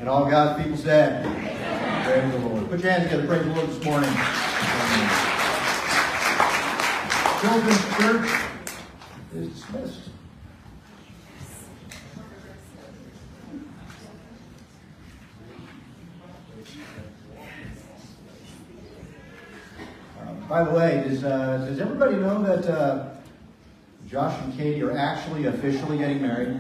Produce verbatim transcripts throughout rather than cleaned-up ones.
And all God's people said, praise the Lord. Put your hands together. Praise the Lord this morning. Children's Church is dismissed. Uh, by the way, does, uh, does everybody know that uh, Josh and Katie are actually officially getting married?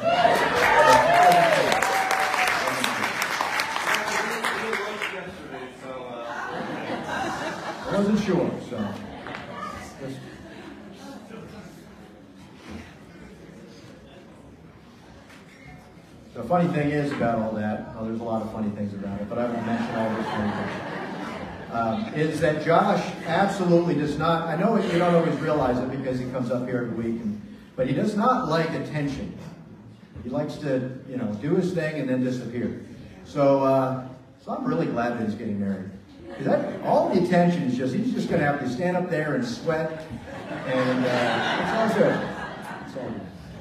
I wasn't sure, so. Just... The funny thing is about all that, well, there's a lot of funny things about it, but I won't mention all those funny things, um, is that Josh absolutely does not, I know you don't always realize it because he comes up here every week, and, but he does not like attention. He likes to, you know, do his thing and then disappear. So, uh, so I'm really glad that he's getting married. That, all the attention is just, he's just going to have to stand up there and sweat, and uh, it's all good. It's all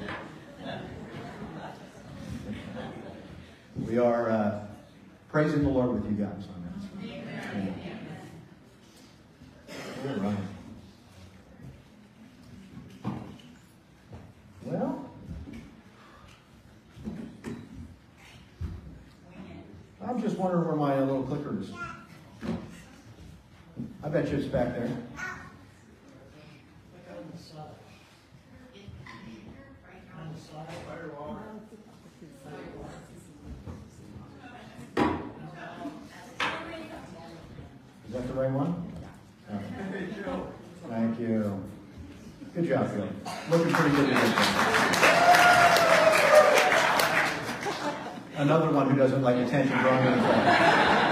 good. We are uh, praising the Lord with you guys on that. Amen. All right. Well, I'm just wondering where my little clicker is. I bet you it's back there. Is that the right one? Okay. Thank you. Good job, Phil. Looking pretty good today. Another one who doesn't like attention drawing on his own.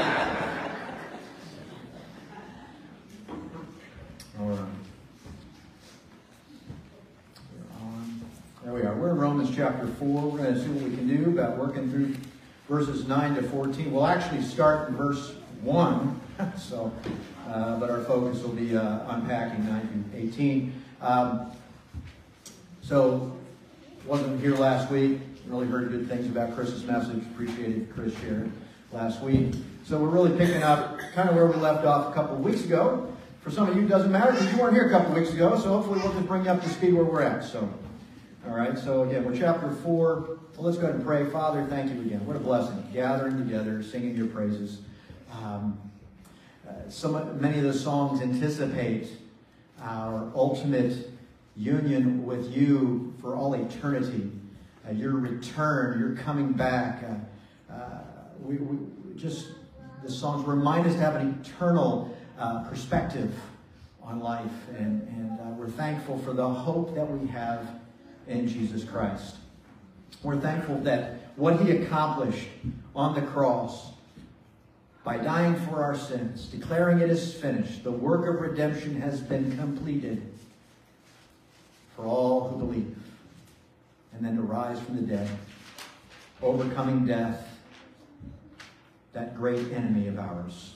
Chapter four. We're going to see what we can do about working through verses nine to fourteen. We'll actually start in verse one, so, uh, but our focus will be uh, unpacking nine to eighteen. Um, so, wasn't here last week. Really heard good things about Chris's message. Appreciated Chris sharing last week. So we're really picking up kind of where we left off a couple of weeks ago. For some of you, it doesn't matter because you weren't here a couple of weeks ago. So hopefully we'll just bring you up to speed where we're at. So. All right, so again, we're chapter four. Well, let's go ahead and pray. Father, thank you again. What a blessing. Gathering together, singing your praises. Um, uh, some, many of the songs anticipate our ultimate union with you for all eternity. Uh, your return, your coming back. Uh, uh, we, we just, the songs remind us to have an eternal uh, perspective on life. And, and uh, we're thankful for the hope that we have in Jesus Christ. We're thankful that what he accomplished on the cross by dying for our sins, declaring it is finished, the work of redemption has been completed for all who believe, and then to rise from the dead, overcoming death, that great enemy of ours,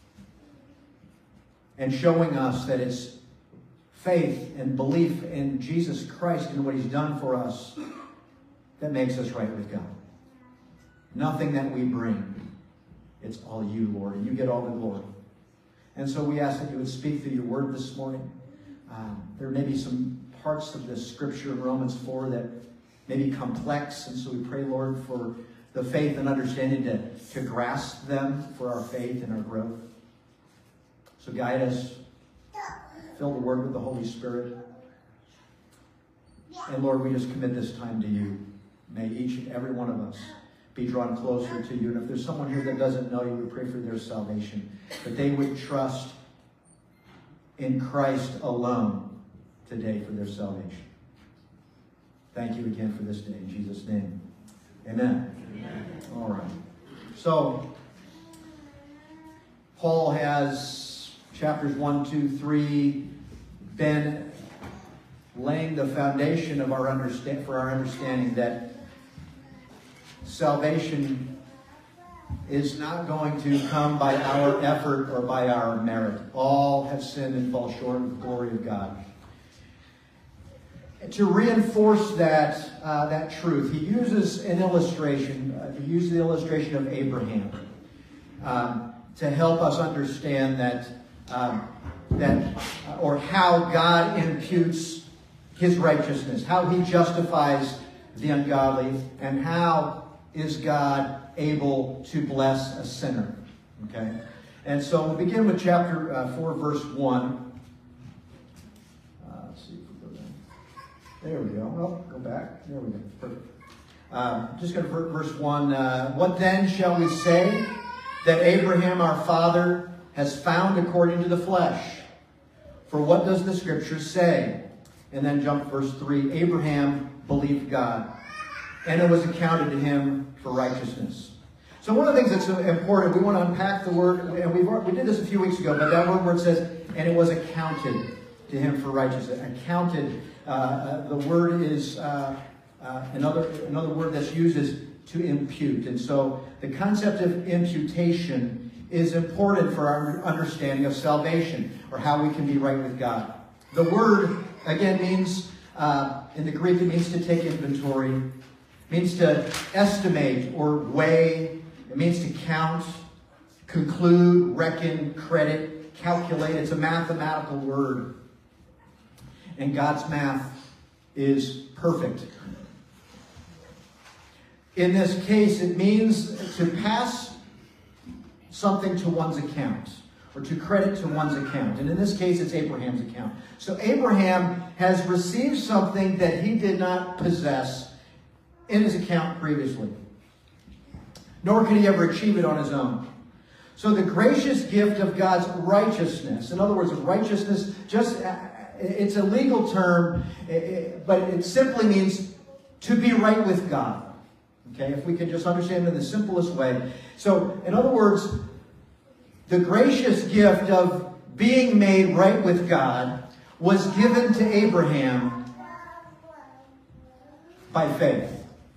and showing us that it's faith and belief in Jesus Christ and what he's done for us that makes us right with God. Nothing that we bring. It's all you, Lord, and you get all the glory. And so we ask that you would speak through your word this morning. Um, there may be some parts of this scripture in Romans four that may be complex, and so we pray, Lord, for the faith and understanding to, to grasp them for our faith and our growth. So guide us. Fill the word with the Holy Spirit. And Lord, we just commit this time to you. May each and every one of us be drawn closer to you. And if there's someone here that doesn't know you, we pray for their salvation. That they would trust in Christ alone today for their salvation. Thank you again for this day. In Jesus' name. Amen. Amen. All right. So, Paul has chapters one, two, three been laying the foundation of our understand for our understanding that salvation is not going to come by our effort or by our merit. All have sinned and fall short of the glory of God. to reinforce that, uh, that truth, he uses an illustration. Uh, he uses the illustration of Abraham um, to help us understand that, um, that uh, or how God imputes his righteousness, how he justifies the ungodly, and how is God able to bless a sinner. Okay? And so we'll begin with chapter uh, four, verse one. There we go. Oh, go back. There we go. Perfect. Uh, just going to verse one. Uh, what then shall we say that Abraham our father has found according to the flesh? For what does the scripture say? And then jump to verse three. Abraham believed God, and it was accounted to him for righteousness. So one of the things that's important, we want to unpack the word, and we've, we did this a few weeks ago, but that word where it says, and it was accounted to him for righteousness. Accounted. Uh, uh, the word is uh, uh, another another word that's used is to impute, and so the concept of imputation is important for our understanding of salvation, or how we can be right with God. The word again means uh, in the Greek it means to take inventory, means to estimate or weigh. It means to count, conclude, reckon, credit, calculate. It's a mathematical word. And God's math is perfect. In this case, it means to pass something to one's account, or to credit to one's account. And in this case, it's Abraham's account. So Abraham has received something that he did not possess in his account previously. Nor could he ever achieve it on his own. So the gracious gift of God's righteousness, in other words, righteousness, just... it's a legal term, but it simply means to be right with God. Okay, if we can just understand it in the simplest way. So, in other words, the gracious gift of being made right with God was given to Abraham by faith.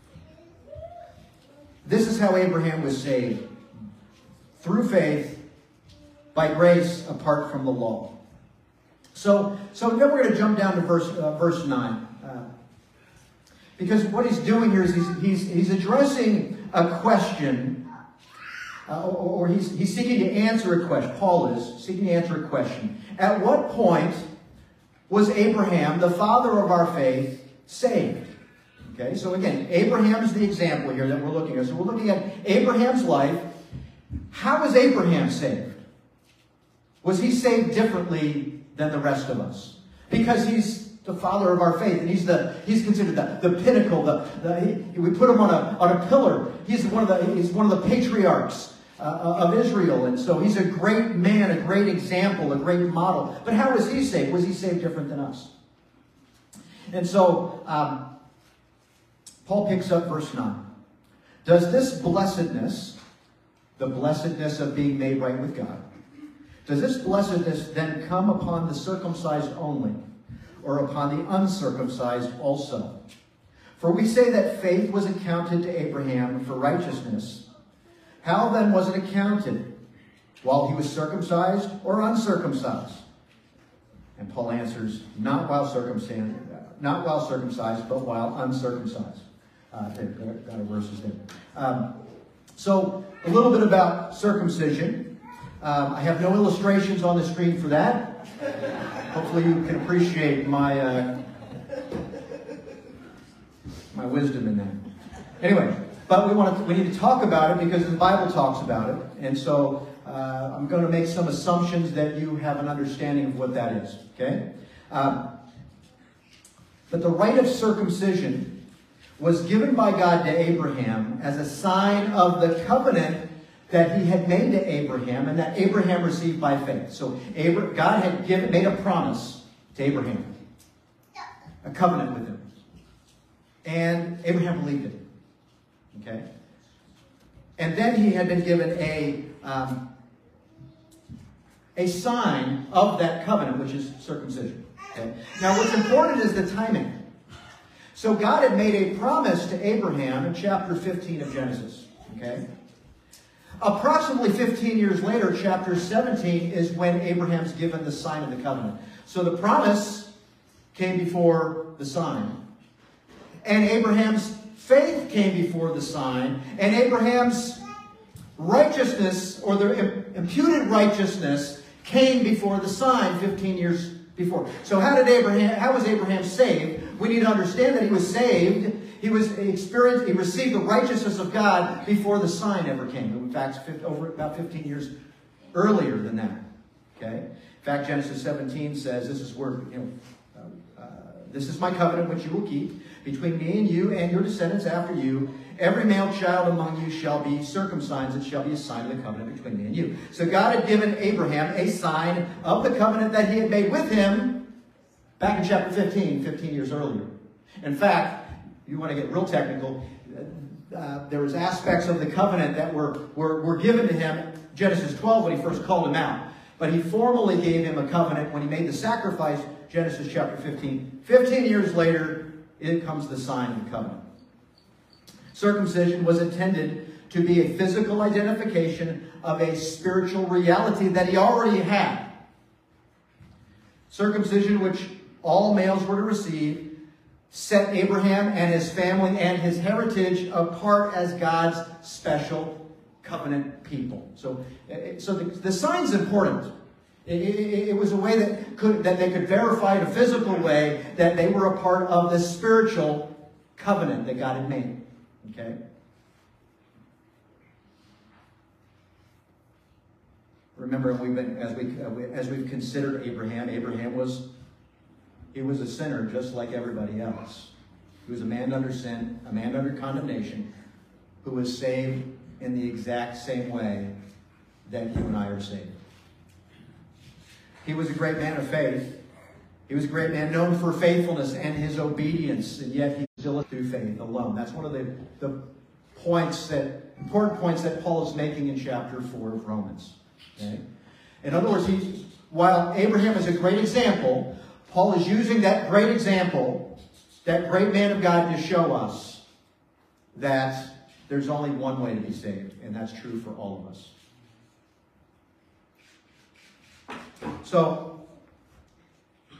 This is how Abraham was saved. Through faith, by grace, apart from the law. So, so then we're going to jump down to verse uh, verse nine, uh, because what he's doing here is he's he's, he's addressing a question, uh, or, or he's he's seeking to answer a question. Paul is seeking to answer a question. At what point was Abraham, the father of our faith, saved? Okay, so again, Abraham's the example here that we're looking at. So we're looking at Abraham's life. How was Abraham saved? Was he saved differently than the rest of us? Because he's the father of our faith, and he's the he's considered the, the pinnacle. The, the he, we put him on a on a pillar. He's one of the he's one of the patriarchs uh, of Israel, and so he's a great man, a great example, a great model. But how was he saved? Was he saved different than us? And so um, Paul picks up verse nine. Does this blessedness, the blessedness of being made right with God, does this blessedness then come upon the circumcised only, or upon the uncircumcised also? For we say that faith was accounted to Abraham for righteousness. How then was it accounted? While he was circumcised or uncircumcised? And Paul answers, not while circumcised, not while circumcised, but while uncircumcised. Uh, there, got our verses there. Um, so a little bit about circumcision. Um, I have no illustrations on the screen for that. Hopefully you can appreciate my uh, my wisdom in that. Anyway, but we want to we need to talk about it because the Bible talks about it, and so uh, I'm going to make some assumptions that you have an understanding of what that is. Okay, um, but the rite of circumcision was given by God to Abraham as a sign of the covenant that he had made to Abraham, and that Abraham received by faith. So Abra- God had given, made a promise to Abraham, a covenant with him, and Abraham believed it. Okay, and then he had been given a um, a sign of that covenant, which is circumcision. Okay, now what's important is the timing. So God had made a promise to Abraham in chapter fifteen of Genesis. Okay. Approximately fifteen years later, chapter seventeen is when Abraham's given the sign of the covenant. So the promise came before the sign. And Abraham's faith came before the sign. And Abraham's righteousness, or the imputed righteousness, came before the sign fifteen years before. So how did Abraham, how was Abraham saved? We need to understand that he was saved. He was experienced, he received the righteousness of God before the sign ever came. In fact, over about fifteen years earlier than that. Okay? In fact, Genesis seventeen says, this is where, you know, uh, uh, this is my covenant which you will keep between me and you and your descendants after you. Every male child among you shall be circumcised. It shall be a sign of the covenant between me and you. So God had given Abraham a sign of the covenant that he had made with him back in chapter fifteen, fifteen years earlier. In fact, you want to get real technical, uh, there was aspects of the covenant that were, were, were given to him, Genesis twelve, when he first called him out. But he formally gave him a covenant when he made the sacrifice, Genesis chapter fifteen. fifteen years later, in comes the sign of the covenant. Circumcision was intended to be a physical identification of a spiritual reality that he already had. Circumcision, which all males were to receive, set Abraham and his family and his heritage apart as God's special covenant people. So, so the, the sign's important. It, it, it was a way that could that they could verify in a physical way that they were a part of the spiritual covenant that God had made. Okay? Remember, we've been as we as we've considered Abraham. Abraham was he was a sinner just like everybody else. He was a man under sin, a man under condemnation, who was saved in the exact same way that you and I are saved. He was a great man of faith. He was a great man known for faithfulness and his obedience, and yet he still through faith alone. That's one of the, the points that important points that Paul is making in chapter four of Romans. Okay? In other words, he, while Abraham is a great example, Paul is using that great example, that great man of God, to show us that there's only one way to be saved, and that's true for all of us. So, I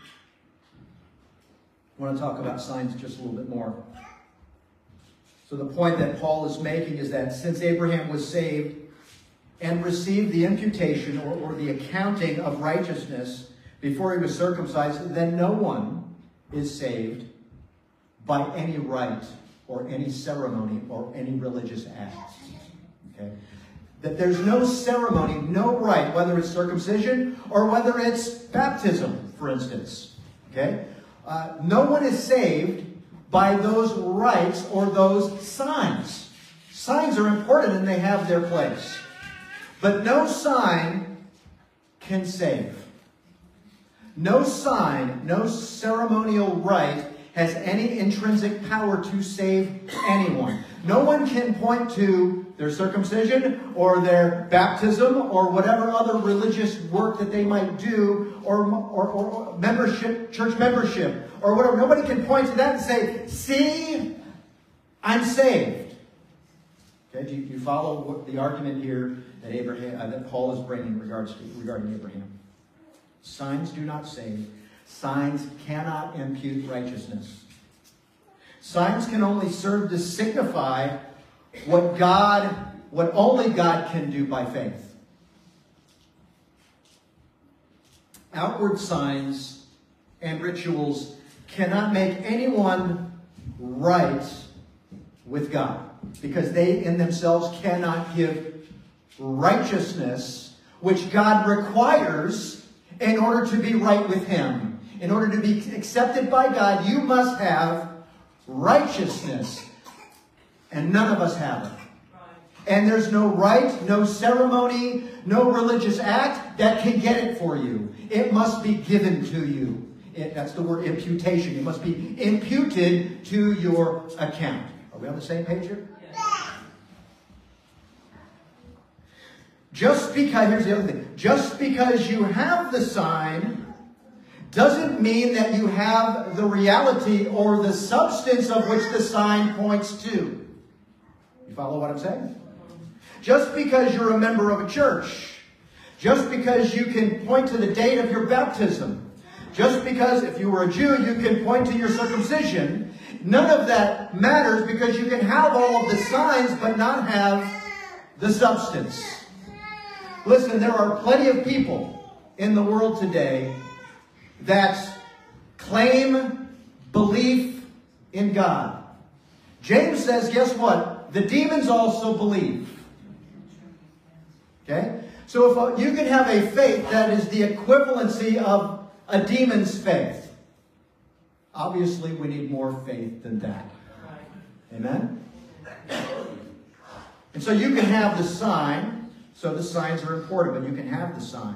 want to talk about signs just a little bit more. So the point that Paul is making is that since Abraham was saved and received the imputation or, or the accounting of righteousness before he was circumcised, then no one is saved by any rite or any ceremony or any religious act. Okay? That there's no ceremony, no rite, whether it's circumcision or whether it's baptism, for instance. Okay? Uh, no one is saved by those rites or those signs. Signs are important and they have their place. But no sign can save. No sign, no ceremonial rite has any intrinsic power to save anyone. No one can point to their circumcision or their baptism or whatever other religious work that they might do, or, or, or membership, church membership, or whatever. Nobody can point to that and say, see, I'm saved. Okay, do you, do you follow what the argument here that Abraham, uh, that Paul is bringing in regards to, regarding Abraham? Signs do not save. Signs cannot impute righteousness. Signs can only serve to signify what God, what only God can do by faith. Outward signs and rituals cannot make anyone right with God, because they in themselves cannot give righteousness, which God requires in order to be right with Him. In order to be accepted by God, you must have righteousness. And none of us have it. And there's no rite, no ceremony, no religious act that can get it for you. It must be given to you. It, that's the word imputation. It must be imputed to your account. Are we on the same page here? Yes. Just because, here's the other thing. Just because you have the sign doesn't mean that you have the reality or the substance of which the sign points to. You follow what I'm saying? Just because you're a member of a church, just because you can point to the date of your baptism, Just because if you were a Jew, you can point to your circumcision, none of that matters because you can have all of the signs but not have the substance. Listen, there are plenty of people in the world today that claim belief in God. James says, guess what? The demons also believe. Okay? So if a, you can have a faith that is the equivalency of a demon's faith. Obviously, we need more faith than that. Amen? And so you can have the sign. So the signs are important, but you can have the sign.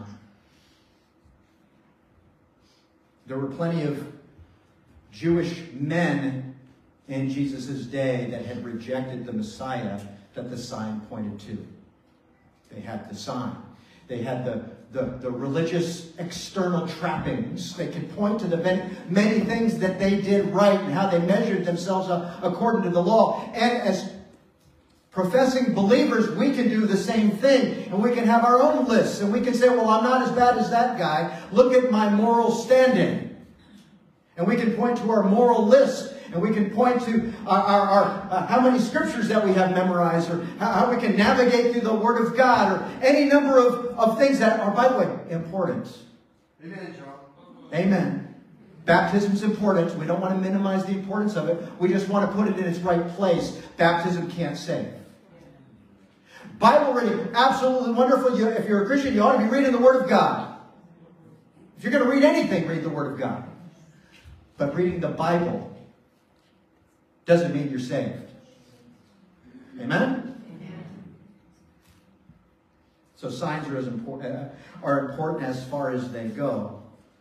There were plenty of Jewish men in Jesus' day that had rejected the Messiah that the sign pointed to. They had the sign. They had the, the, the religious external trappings. They could point to the many things that they did right and how they measured themselves up according to the law. And as professing believers, we can do the same thing. And we can have our own lists. And we can say, well, I'm not as bad as that guy. Look at my moral standing. And we can point to our moral list. And we can point to our, our, our uh, how many scriptures that we have memorized, or how, how we can navigate through the Word of God, or any number of, of things that are, by the way, important. Amen, John. Amen. Baptism is important. We don't want to minimize the importance of it. We just want to put it in its right place. Baptism can't save. Bible reading, absolutely wonderful. You, if you're a Christian, you ought to be reading the Word of God. If you're going to read anything, read the Word of God. But reading the Bible doesn't mean you're saved. Amen? Amen. So signs are as important uh, are important as far as they go.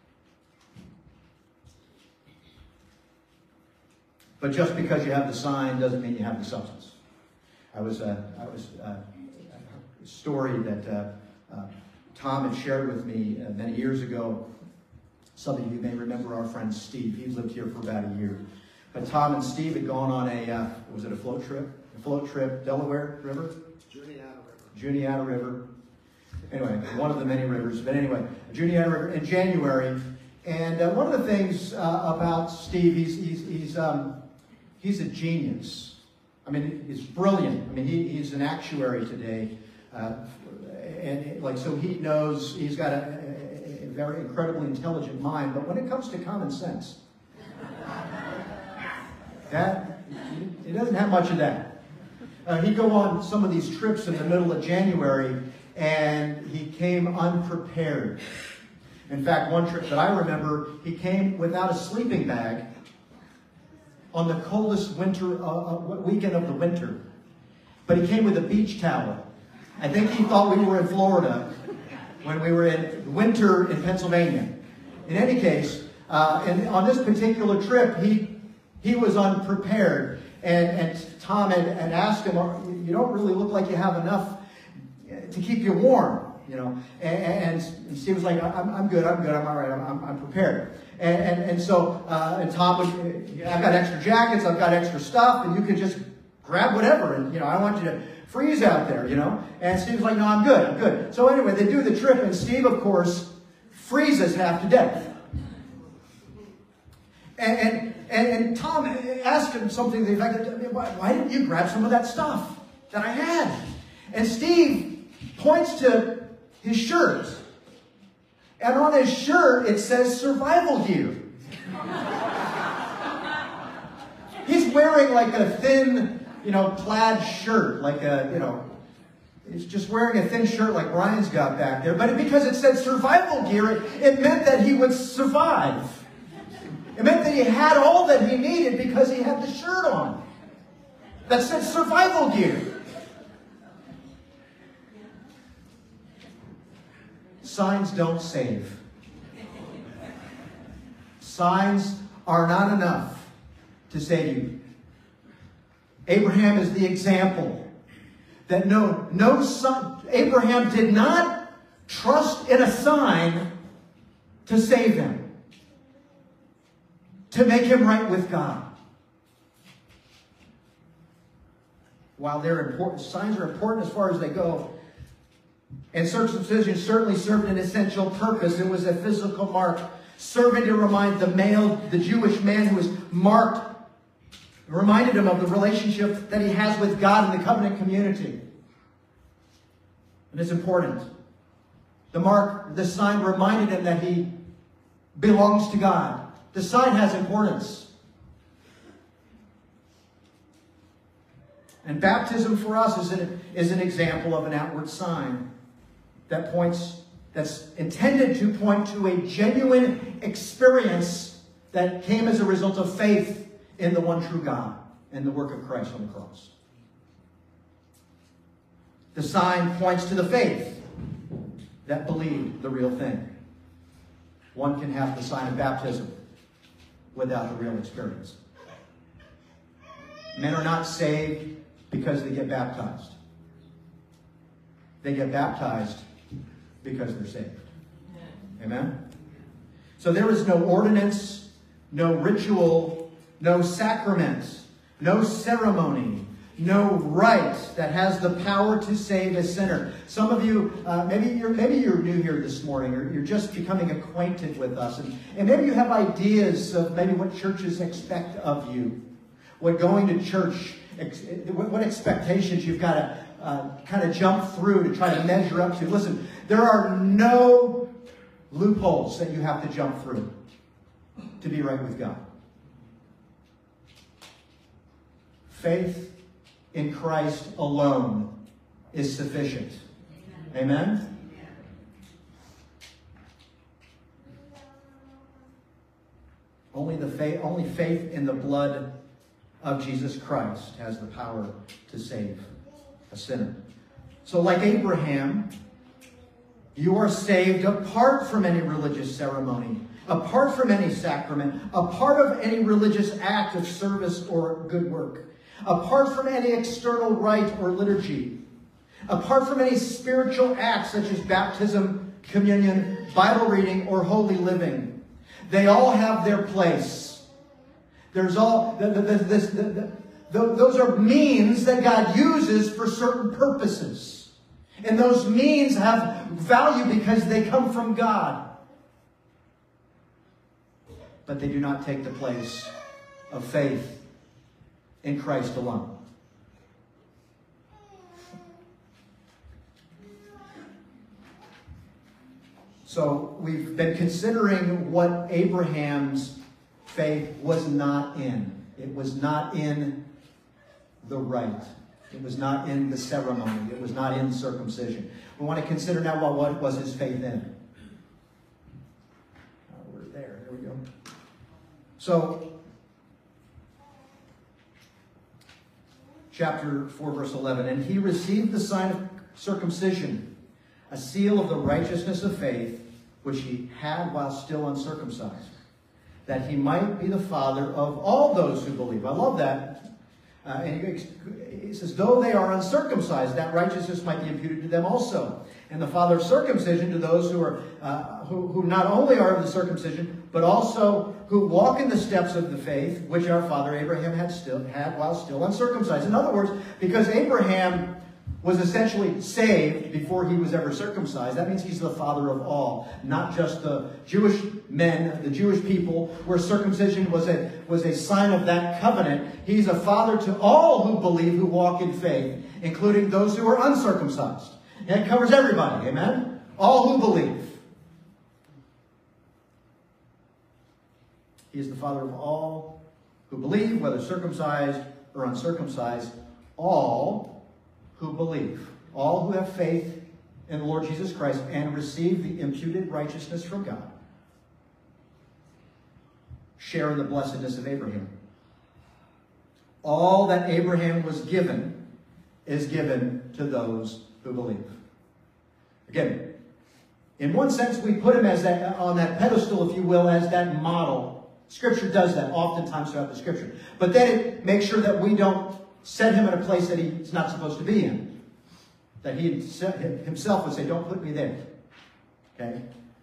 But just because you have the sign doesn't mean you have the substance. I was uh, I was uh, a story that uh, uh, Tom had shared with me uh, many years ago. Some of you may remember our friend Steve. He's lived here for about a year. But Tom and Steve had gone on a, uh, was it a float trip? A float trip, Delaware River? Juniata River. Juniata River. Anyway, one of the many rivers. But anyway, Juniata River in January. And uh, one of the things uh, about Steve, he's, he's, he's, um, he's a genius. I mean, he's brilliant. I mean, he, he's an actuary today. Uh, and like, so he knows, he's got a, a, a very incredibly intelligent mind. But when it comes to common sense, that, he doesn't have much of that. Uh, he'd go on some of these trips in the middle of January, and he came unprepared. In fact, one trip that I remember, he came without a sleeping bag on the coldest winter uh, weekend of the winter. But he came with a beach towel. I think he thought we were in Florida when we were in winter in Pennsylvania. In any case, uh, and on this particular trip, he He was unprepared, and, and Tom had, had asked him, you don't really look like you have enough to keep you warm, you know. And, and Steve was like, I'm, I'm good, I'm good, I'm all right, I'm, I'm prepared. And, and, and so, uh, and Tom would, I've got extra jackets, I've got extra stuff, and you can just grab whatever, and, you know, I want you to freeze out there, you know. And Steve was like, no, I'm good, I'm good. So anyway, they do the trip, and Steve, of course, freezes half to death. And, and, and, and Tom asked him something to the effect of, why, why didn't you grab some of that stuff that I had? And Steve points to his shirt. And on his shirt, it says survival gear. He's wearing like a thin, you know, plaid shirt, like a, you know, he's just wearing a thin shirt like Brian's got back there. But because it said survival gear, it, it meant that he would survive. It meant that he had all that he needed because he had the shirt on that said survival gear. Signs don't save. Signs are not enough to save you. Abraham is the example that no, no son, Abraham did not trust in a sign to save him, to make him right with God. While they're important, signs are important as far as they go, and circumcision certainly served an essential purpose. It was a physical mark serving to remind the male, the Jewish man who was marked, reminded him of the relationship that he has with God in the covenant community. And it's important. The mark, the sign reminded him that he belongs to God. The sign has importance. And baptism for us is an, is an example of an outward sign that points, that's intended to point to a genuine experience that came as a result of faith in the one true God and the work of Christ on the cross. The sign points to the faith that believed the real thing. One can have the sign of baptism without the real experience. Men are not saved because they get baptized. They get baptized because they're saved. Amen? So there is no ordinance, no ritual, no sacrament, no ceremony, no rite that has the power to save a sinner. Some of you, uh, maybe you're maybe you're new here this morning, or you're just becoming acquainted with us, and, and maybe you have ideas of maybe what churches expect of you, what going to church, ex what, what expectations you've got to uh, kind of jump through to try to measure up to. Listen, there are no loopholes that you have to jump through to be right with God. Faith in Christ alone is sufficient. Amen? Only the faith, only faith in the blood of Jesus Christ has the power to save a sinner. So like Abraham, you are saved apart from any religious ceremony, apart from any sacrament, apart of any religious act of service or good work, apart from any external rite or liturgy, apart from any spiritual acts such as baptism, communion, Bible reading, or holy living. They all have their place. There's all, the, the, the, this, the, the, the, those are means that God uses for certain purposes. And those means have value because they come from God. But they do not take the place of faith in Christ alone. So we've been considering what Abraham's faith was not in. It was not in the rite. It was not in the ceremony. It was not in circumcision. We want to consider now what, what was his faith in. Oh, we're there. There we go. So, chapter four, verse eleven. And he received the sign of circumcision, a seal of the righteousness of faith, which he had while still uncircumcised, that he might be the father of all those who believe. I love that. Uh, and he, he says, though they are uncircumcised, that righteousness might be imputed to them also. And the father of circumcision to those who are uh, who, who not only are of the circumcision, but also who walk in the steps of the faith, which our father Abraham had still had while still uncircumcised. In other words, because Abraham was essentially saved before he was ever circumcised, that means he's the father of all, not just the Jewish men, the Jewish people, where circumcision was a, was a sign of that covenant. He's a father to all who believe, who walk in faith, including those who are uncircumcised. And it covers everybody, amen? All who believe. He is the father of all who believe, whether circumcised or uncircumcised, all who believe, all who have faith in the Lord Jesus Christ and receive the imputed righteousness from God, share in the blessedness of Abraham. All that Abraham was given is given to those who believe. Again, in one sense, we put him as that, on that pedestal, if you will, as that model. Scripture does that oftentimes throughout the Scripture. But then it makes sure that we don't set him in a place that he's not supposed to be in. That he himself would say, don't put me there. Okay?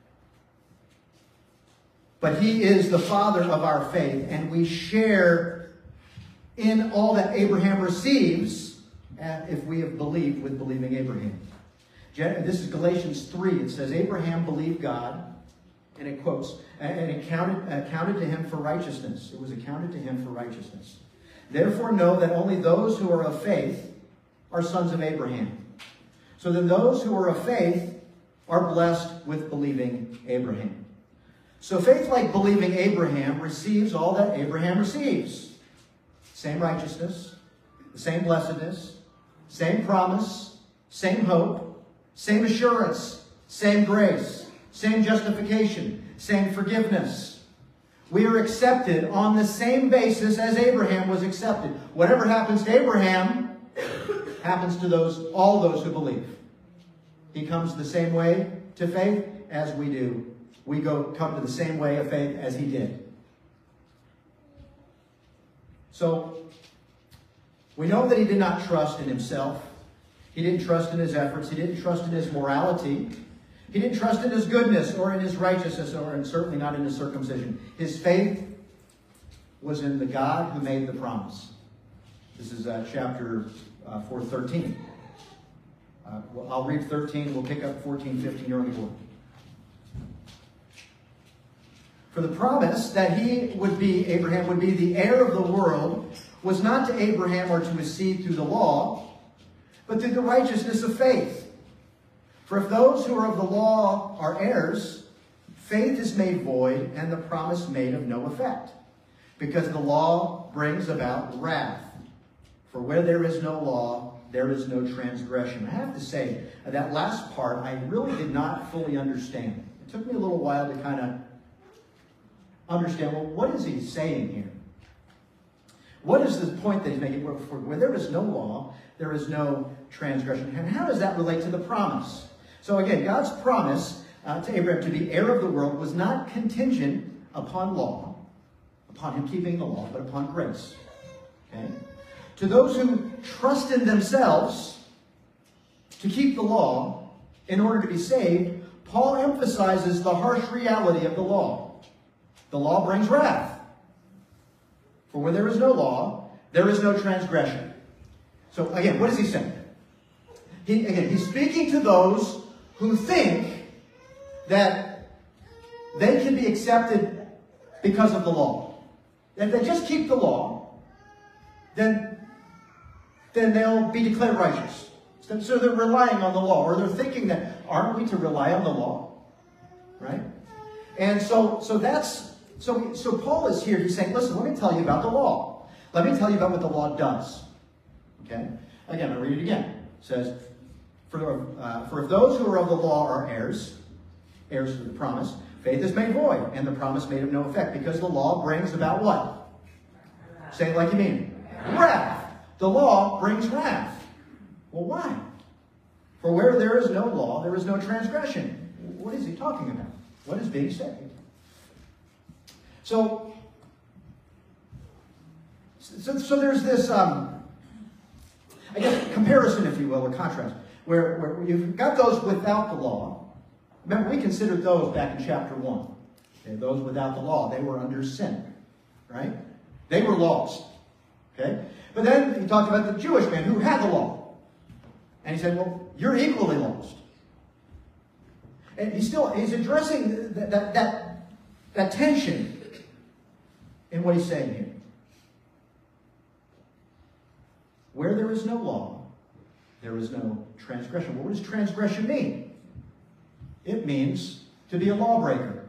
But he is the father of our faith, and we share in all that Abraham receives if we have believed with believing Abraham. This is Galatians three. It says, Abraham believed God, and it quotes, and it counted, uh, counted to him for righteousness. It was accounted to him for righteousness. Therefore know that only those who are of faith are sons of Abraham. So then those who are of faith are blessed with believing Abraham. So faith, like believing Abraham, receives all that Abraham receives. Same righteousness, the same blessedness, same promise, same hope, same assurance, same grace, same justification, same forgiveness. We are accepted on the same basis as Abraham was accepted. Whatever happens to Abraham happens to those, all those who believe. He comes the same way to faith as we do. We go come to the same way of faith as he did. So, we know that he did not trust in himself. He didn't trust in his efforts. He didn't trust in his morality. He didn't trust in his goodness or in his righteousness, or and certainly not in his circumcision. His faith was in the God who made the promise. This is uh, chapter uh, four, thirteen. Uh, well, I'll read thirteen. We'll pick up fourteen, fifteen early board. For the promise that he would be, Abraham would be the heir of the world, was not to Abraham or to his seed through the law, but through the righteousness of faith. For if those who are of the law are heirs, faith is made void and the promise made of no effect, because the law brings about wrath. For where there is no law, there is no transgression. I have to say, that last part I really did not fully understand. It took me a little while to kind of understand, well, what is he saying here? What is the point that he's making? Where, where there is no law, there is no transgression. And how does that relate to the promise? So again, God's promise uh, to Abraham to be heir of the world was not contingent upon law, upon him keeping the law, but upon grace. Okay? To those who trust in themselves to keep the law in order to be saved, Paul emphasizes the harsh reality of the law. The law brings wrath. For where there is no law, there is no transgression. So again, what is he saying? He, again, he's speaking to those who think that they can be accepted because of the law. If they just keep the law, then, then they'll be declared righteous. So they're relying on the law, or they're thinking that, aren't we to rely on the law? Right? And so, so that's, so, so Paul is here, he's saying, listen, let me tell you about the law. Let me tell you about what the law does. Okay? Again, I'll read it again. It says, For, uh, for if those who are of the law are heirs, heirs to the promise, faith is made void, and the promise made of no effect, because the law brings about what? Say it like you mean. Wrath. The law brings wrath. Well, why? For where there is no law, there is no transgression. What is he talking about? What is being said? So, so, so there's this, um, I guess, comparison, if you will, or contrast. Where, where you've got those without the law. Remember, we considered those back in chapter one. Okay, those without the law, they were under sin. Right? They were lost. Okay? But then he talked about the Jewish man who had the law. And he said, well, you're equally lost. And he's still, he's addressing that, that, that, that tension in what he's saying here. Where there is no law, there is no transgression. Well, what does transgression mean? It means to be a lawbreaker.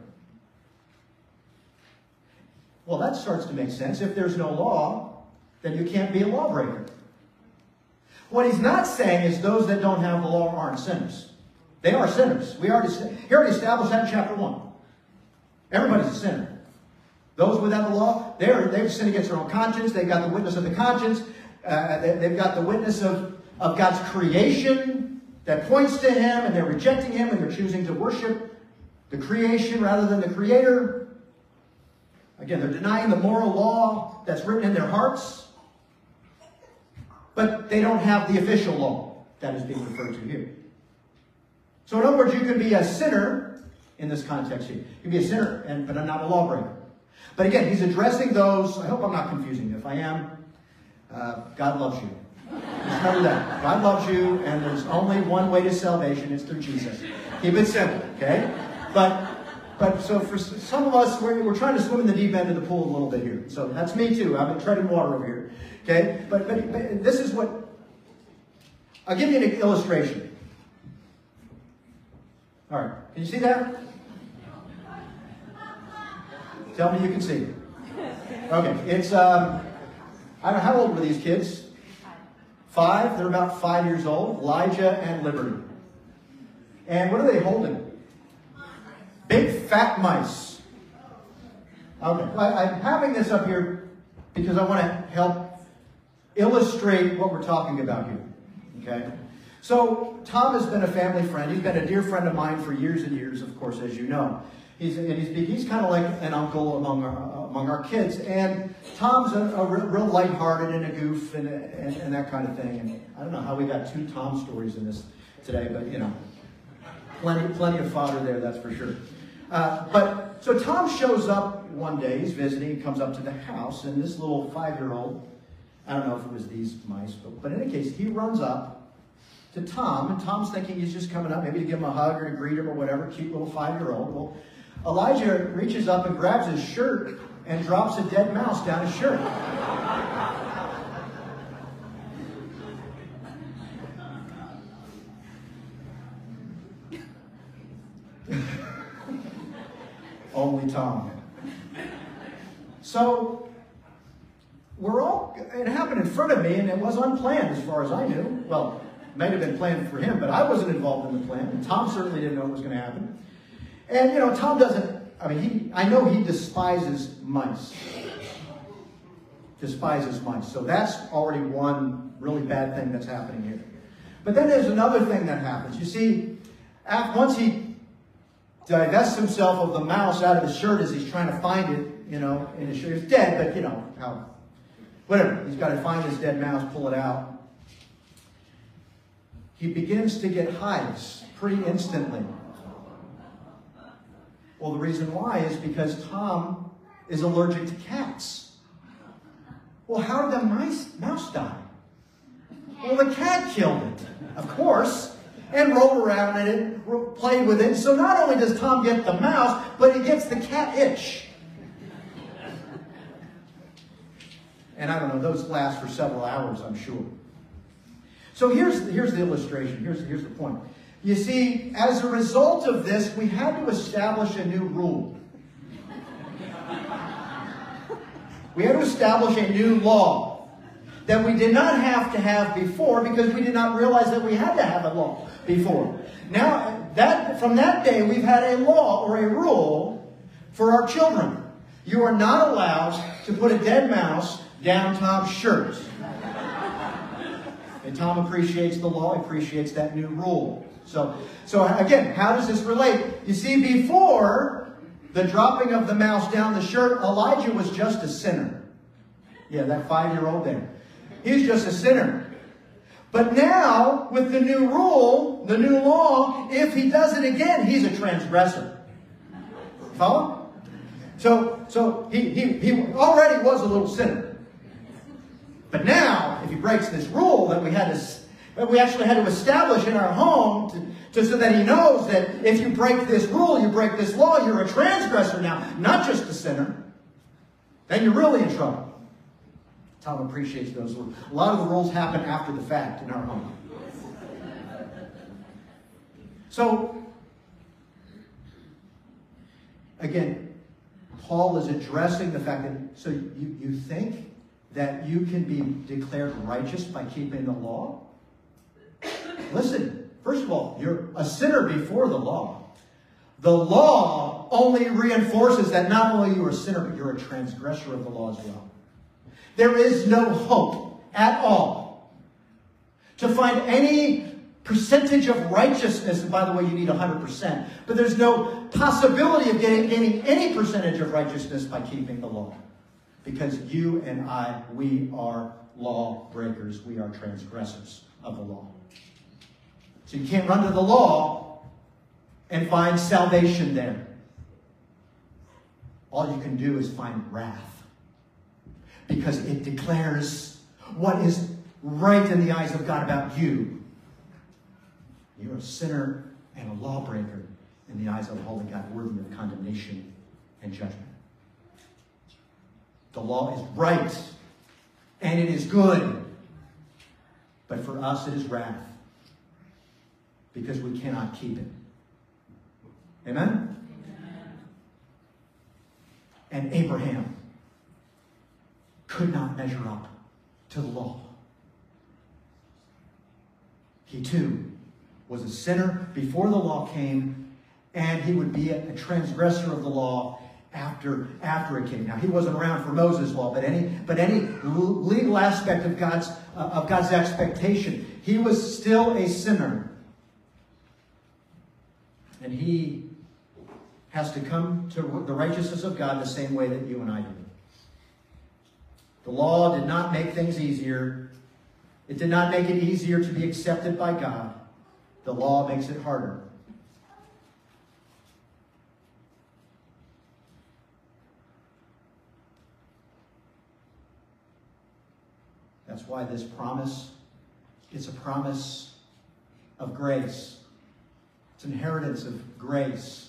Well, that starts to make sense. If there's no law, then you can't be a lawbreaker. What he's not saying is those that don't have the law aren't sinners. They are sinners. We already, he already established that in chapter one. Everybody's a sinner. Those without the law, they're, they've sinned against their own conscience. They've got the witness of the conscience. Uh, they, they've got the witness of, of God's creation that points to him, and they're rejecting him, and they're choosing to worship the creation rather than the creator. Again, they're denying the moral law that's written in their hearts. But they don't have the official law that is being referred to here. So in other words, you can be a sinner in this context here. You can be a sinner, and, but not a lawbreaker. But again, he's addressing those. I hope I'm not confusing you. If I am, uh, God loves you. Just remember that. God loves you, and there's only one way to salvation. It's through Jesus. Keep it simple, okay? But, but so for some of us, we're, we're trying to swim in the deep end of the pool a little bit here. So that's me too. I've been treading water over here. Okay? But, but, but this is what, I'll give you an illustration. All right. Can you see that? Tell me you can see. Okay. It's, um, I don't know, how old were these kids? Five. They're about five years old. Elijah and Liberty. And what are they holding? Big fat mice. Okay. I, I'm having this up here because I want to help illustrate what we're talking about here. Okay? So, Tom has been a family friend. He's been a dear friend of mine for years and years, of course, as you know. He's, and he's, he's kind of like an uncle among our, among our kids. And Tom's a, a real, real lighthearted and a goof and, and, and that kind of thing. And I don't know how we got two Tom stories in this today, but, you know, plenty, plenty of fodder there, that's for sure. Uh, but, so Tom shows up one day. He's visiting. He comes up to the house, and this little five-year-old, I don't know if it was these mice, but, but in any case, he runs up to Tom, and Tom's thinking he's just coming up, maybe to give him a hug or to greet him or whatever, cute little five-year-old. Well, Elijah reaches up and grabs his shirt and drops a dead mouse down his shirt. Only Tom. So, we're all, it happened in front of me, and it was unplanned as far as I knew. Well, it might have been planned for him, but I wasn't involved in the plan, and Tom certainly didn't know what was going to happen. And, you know, Tom doesn't, I mean, he, I know he despises mice. Despises mice. So that's already one really bad thing that's happening here. But then there's another thing that happens. You see, after, once he divests himself of the mouse out of his shirt as he's trying to find it, you know, in his shirt. It's dead, but, you know, how, whatever. He's got to find his dead mouse, pull it out. He begins to get hives pretty instantly. Well, the reason why is because Tom is allergic to cats. Well, how did the mice, mouse die? Well, the cat killed it, of course, and rolled around in it, played with it. So not only does Tom get the mouse, but he gets the cat itch. And I don't know, those last for several hours, I'm sure. So here's, here's the illustration. Here's, here's the point. You see, as a result of this, we had to establish a new rule. We had to establish a new law that we did not have to have before because we did not realize that we had to have a law before. Now, that, from that day, we've had a law or a rule for our children. You are not allowed to put a dead mouse down Tom's shirt. And Tom appreciates the law, appreciates that new rule. So, so again, how does this relate? You see, before the dropping of the mouse down the shirt, Elijah was just a sinner. Yeah, that five-year-old there. He's just a sinner. But now, with the new rule, the new law, if he does it again, he's a transgressor. Follow? So, so he, he, he already was a little sinner. But now, if he breaks this rule that we had to, that we actually had to establish in our home, to, to, so that he knows that if you break this rule, you break this law, you're a transgressor now, not just a sinner, then you're really in trouble. Tom appreciates those rules. A lot of the rules happen after the fact in our home. So, again, Paul is addressing the fact that, so you, you think that you can be declared righteous by keeping the law? Listen, first of all, you're a sinner before the law. The law only reinforces that not only you're a sinner, but you're a transgressor of the law as well. There is no hope at all to find any percentage of righteousness. And by the way, you need one hundred percent. But there's no possibility of getting, gaining any percentage of righteousness by keeping the law. Because you and I, we are law breakers. We are transgressors of the law. So you can't run to the law and find salvation there. All you can do is find wrath. Because it declares what is right in the eyes of God about you. You're a sinner and a lawbreaker. in the eyes of the holy God, worthy of condemnation and judgment. The law is right, and it is good. But for us, it is wrath, because we cannot keep it. Amen? Amen. And Abraham could not measure up to the law. He too was a sinner before the law came, and he would be a, a transgressor of the law after, after it came. Now, he wasn't around for Moses' law, but any, but any legal aspect of God's, uh, of God's expectation, he was still a sinner. And he has to come to the righteousness of God the same way that you and I do. The law did not make things easier. It did not make it easier to be accepted by God. The law makes it harder. That's why this promise, it's a promise of grace. It's an inheritance of grace.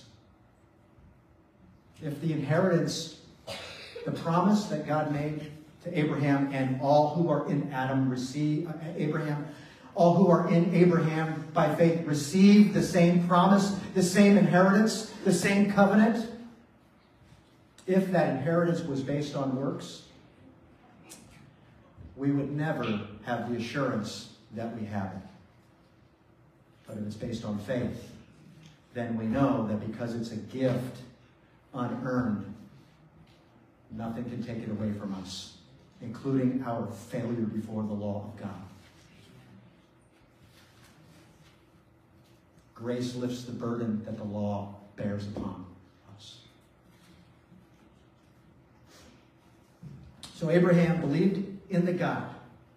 If the inheritance, the promise that God made to Abraham and all who are in Adam receive, uh, Abraham, all who are in Abraham by faith receive the same promise, the same inheritance, the same covenant. If that inheritance was based on works, we would never have the assurance that we have it. But if it's based on faith, then we know that because it's a gift, unearned, nothing can take it away from us, including our failure before the law of God. Grace lifts the burden that the law bears upon us. So Abraham believed in the God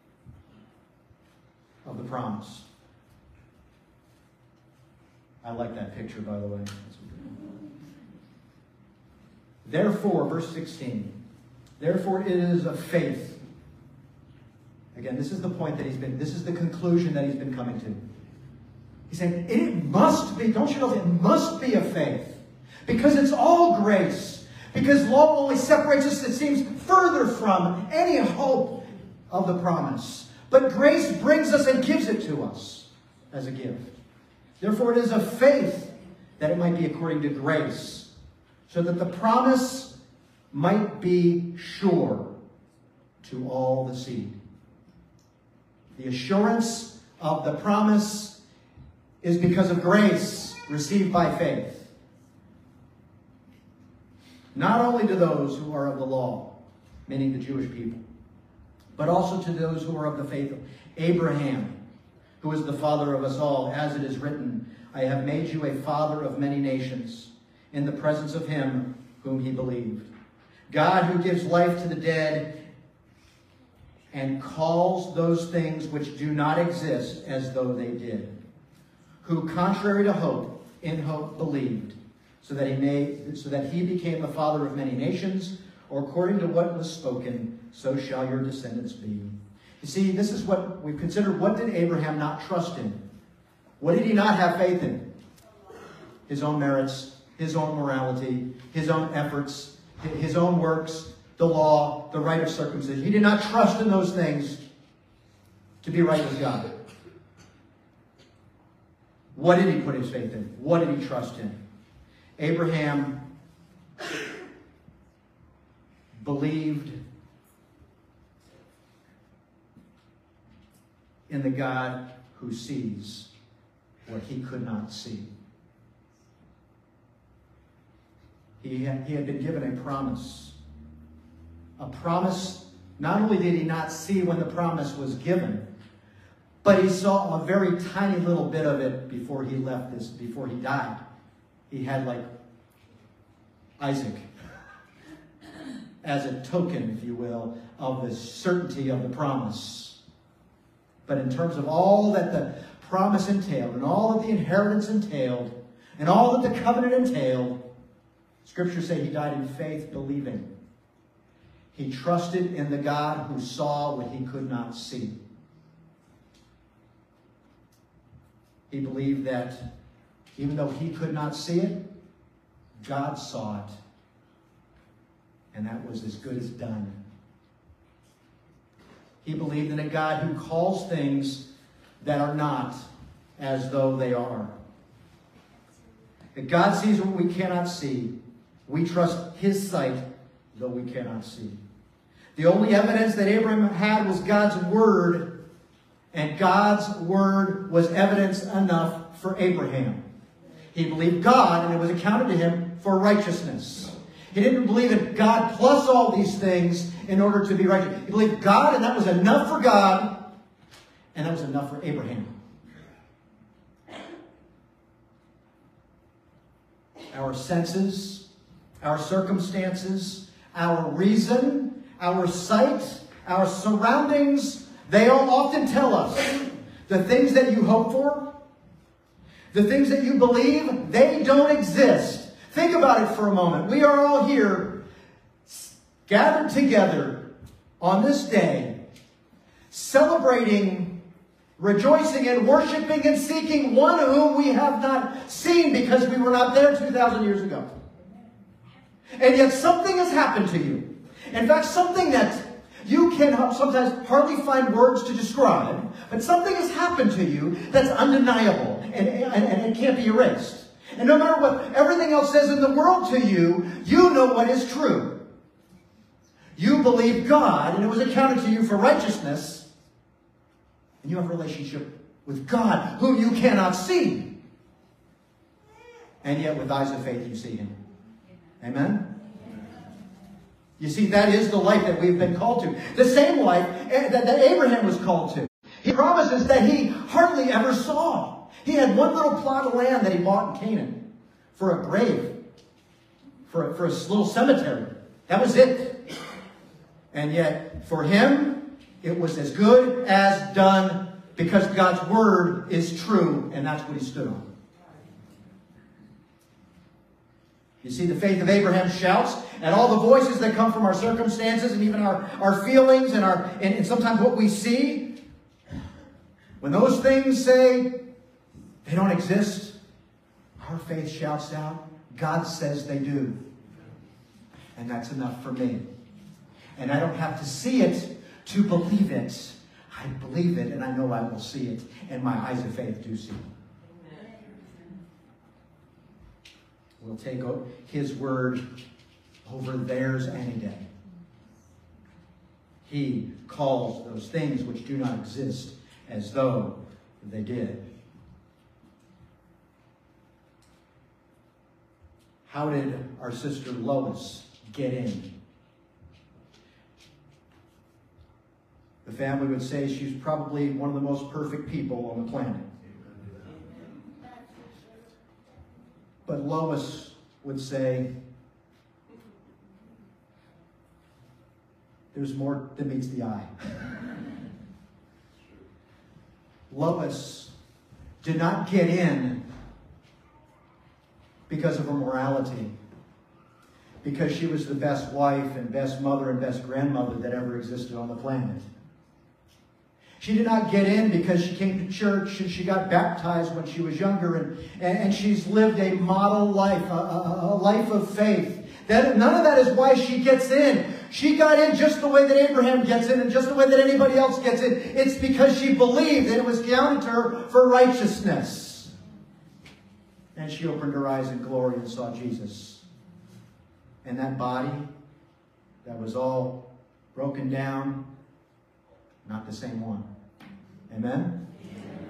of the promise. I like that picture, by the way. Therefore, verse sixteen, therefore it is of faith. Again, this is the point that he's been, this is the conclusion that he's been coming to. He's saying, it must be, don't you know, it must be of faith. Because it's all grace. Because law only separates us, it seems, further from any hope of the promise. But grace brings us and gives it to us as a gift. Therefore it is of faith that it might be according to grace, so that the promise might be sure to all the seed. The assurance of the promise is because of grace received by faith. Not only to those who are of the law, meaning the Jewish people, but also to those who are of the faith of Abraham, who is the father of us all, as it is written, I have made you a father of many nations, in the presence of him whom he believed. God who gives life to the dead and calls those things which do not exist as though they did. Who, contrary to hope, in hope believed, so that he made, so that he became the father of many nations, or according to what was spoken, so shall your descendants be. You see, this is what we've considered. What did Abraham not trust in? What did he not have faith in? His own merits, his own morality, his own efforts, his own works, the law, the rite of circumcision. He did not trust in those things to be right with God. What did he put his faith in? What did he trust in? Abraham believed in the God who sees what he could not see. He had, he had been given a promise. A promise, not only did he not see when the promise was given, but he saw a very tiny little bit of it before he left this, before he died. He had like Isaac as a token, if you will, of the certainty of the promise. But in terms of all that the promise entailed, and all that the inheritance entailed, and all that the covenant entailed, Scriptures say he died in faith, believing. He trusted in the God who saw what he could not see. He believed that Even though he could not see it, God saw it. And that was as good as done. He believed in a God who calls things that are not as though they are. That God sees what we cannot see. We trust his sight, though we cannot see. The only evidence that Abraham had was God's word, and God's word was evidence enough for Abraham. He believed God, and it was accounted to him for righteousness. He didn't believe in God plus all these things in order to be righteous. He believed God, and that was enough for God, and that was enough for Abraham. Our senses, our circumstances, our reason, our sight, our surroundings, they all often tell us the things that you hope for, the things that you believe, they don't exist. Think about it for a moment. We are all here gathered together on this day, celebrating, rejoicing, and worshiping and seeking one whom we have not seen because we were not there two thousand years ago. And yet something has happened to you. In fact, something that you can sometimes hardly find words to describe, but something has happened to you that's undeniable and, and, and it can't be erased. And no matter what everything else says in the world to you, you know what is true. You believe God, and it was accounted to you for righteousness, and you have a relationship with God, whom you cannot see. And yet with eyes of faith you see him. Amen? You see, that is the life that we've been called to. The same life that, that Abraham was called to. He promises that he hardly ever saw. He had one little plot of land that he bought in Canaan for a grave, for a, for a little cemetery. That was it. And yet, for him, it was as good as done because God's word is true, and that's what he stood on. You see, the faith of Abraham shouts at all the voices that come from our circumstances and even our, our feelings and, our, and, and sometimes what we see. When those things say they don't exist, our faith shouts out, God says they do. And that's enough for me. And I don't have to see it to believe it. I believe it and I know I will see it. And my eyes of faith do see it. We'll take his word over theirs any day. He calls those things which do not exist as though they did. How did our sister Lois get in? The family would say she's probably one of the most perfect people on the planet. But Lois would say, there's more than meets the eye. Lois did not get in because of her morality, because she was the best wife and best mother and best grandmother that ever existed on the planet. She did not get in because she came to church and she got baptized when she was younger and, and, and she's lived a model life, a, a, a life of faith. That, none of that is why she gets in. She got in just the way that Abraham gets in and just the way that anybody else gets in. It's because she believed that it was counted to her for righteousness. And she opened her eyes in glory and saw Jesus. And that body that was all broken down, not the same one. Amen? Amen?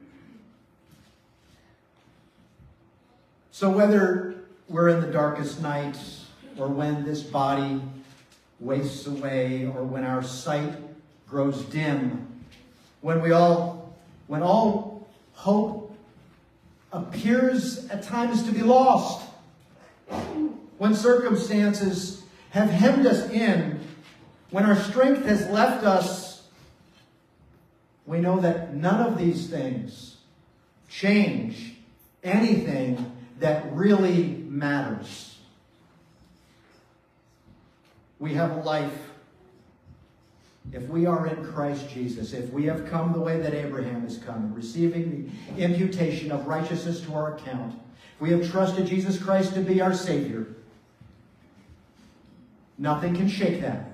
So whether we're in the darkest night, or when this body wastes away, or when our sight grows dim, when we all, when all hope appears at times to be lost, when circumstances have hemmed us in, when our strength has left us, we know that none of these things change anything that really matters. We have a life if we are in Christ Jesus, if we have come the way that Abraham has come, receiving the imputation of righteousness to our account, if we have trusted Jesus Christ to be our Savior, nothing can shake that.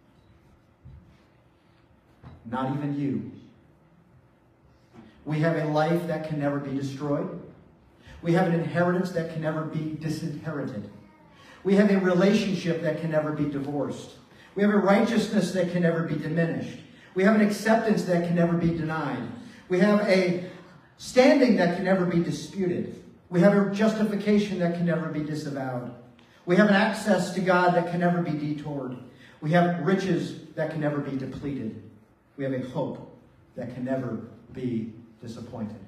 Not even you. We have a life that can never be destroyed. We have an inheritance that can never be disinherited. We have a relationship that can never be divorced. We have a righteousness that can never be diminished. We have an acceptance that can never be denied. We have a standing that can never be disputed. We have a justification that can never be disavowed. We have an access to God that can never be detoured. We have riches that can never be depleted. We have a hope that can never be disappointed.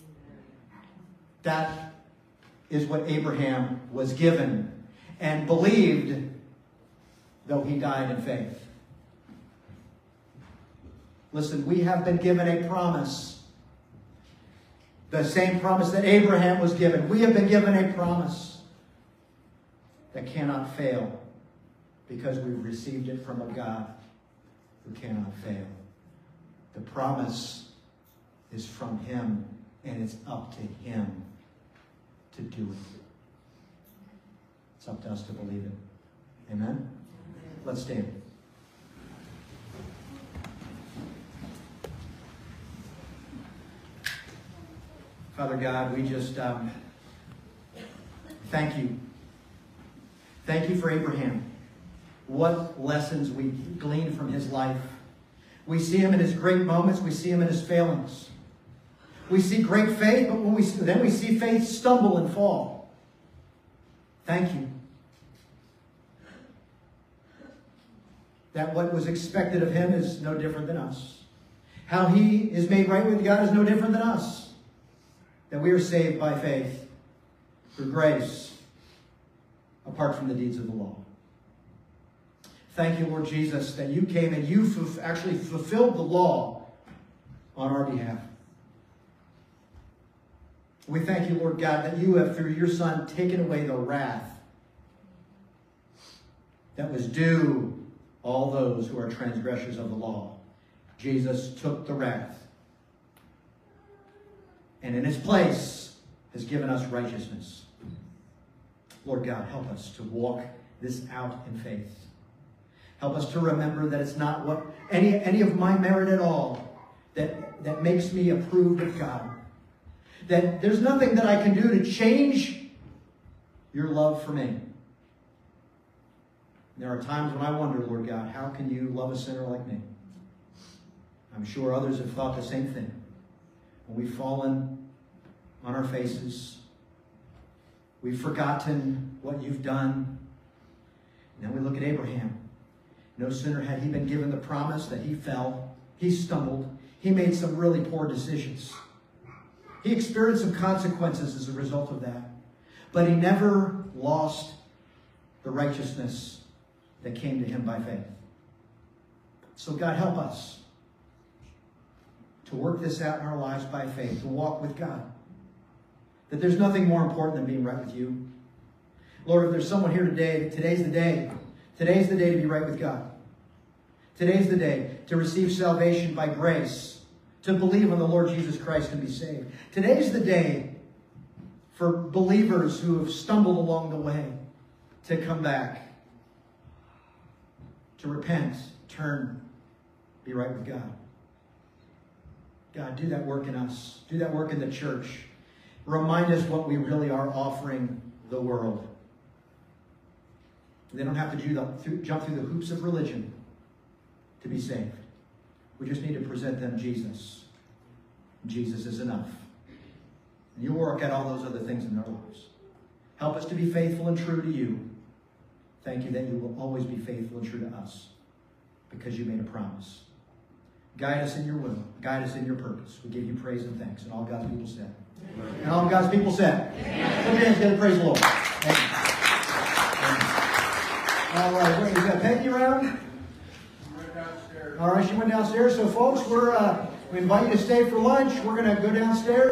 That is what Abraham was given and believed, though he died in faith. Listen, we have been given a promise. The same promise that Abraham was given. We have been given a promise that cannot fail because we've received it from a God who cannot fail. The promise is from him, and it's up to him to do it. It's up to us to believe it. Amen? Let's stand. Father God, we just um, thank you. Thank you for Abraham. What lessons we glean from his life. We see him in his great moments. We see him in his failings. We see great faith, but when we then we see faith stumble and fall. Thank you. That what was expected of him is no different than us. How he is made right with God is no different than us. That we are saved by faith, through grace, apart from the deeds of the law. Thank you, Lord Jesus, that you came and you actually fulfilled the law on our behalf. We thank you, Lord God, that you have, through your Son, taken away the wrath that was due all those who are transgressors of the law. Jesus took the wrath, and in his place has given us righteousness. Lord God, help us to walk this out in faith. Help us to remember that it's not what any, any of my merit at all that, that makes me approved of God. That there's nothing that I can do to change your love for me. There are times when I wonder, Lord God, how can you love a sinner like me? I'm sure others have thought the same thing. When we've fallen on our faces, we've forgotten what you've done. And then we look at Abraham. No sooner had he been given the promise that he fell, he stumbled, he made some really poor decisions. He experienced some consequences as a result of that. But he never lost the righteousness that came to him by faith. So God, help us to work this out in our lives by faith, to walk with God. That there's nothing more important than being right with you. Lord, if there's someone here today, today's the day. Today's the day to be right with God. Today's the day to receive salvation by grace, to believe on the Lord Jesus Christ and be saved. Today's the day for believers who have stumbled along the way to come back, to repent, turn, be right with God. God, do that work in us. Do that work in the church. Remind us what we really are offering the world. They don't have to do the, jump through the hoops of religion to be saved. We just need to present them Jesus. Jesus is enough. And you'll work out all those other things in our lives. Help us to be faithful and true to you. Thank you that you will always be faithful and true to us because you made a promise. Guide us in your will. Guide us in your purpose. We give you praise and thanks. And all God's people said. Amen. And all God's people said. Amen. Put your hands together. Praise the Lord. Thank you. All right. Wait, is that Peggy around? All right, she went downstairs. So, folks, we're uh, we invite you to stay for lunch. We're going to go downstairs.